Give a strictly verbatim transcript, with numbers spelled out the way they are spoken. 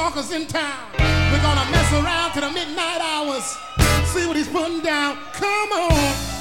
Walker's in town. We're gonna mess around to the midnight hours. See what he's putting down. Come on.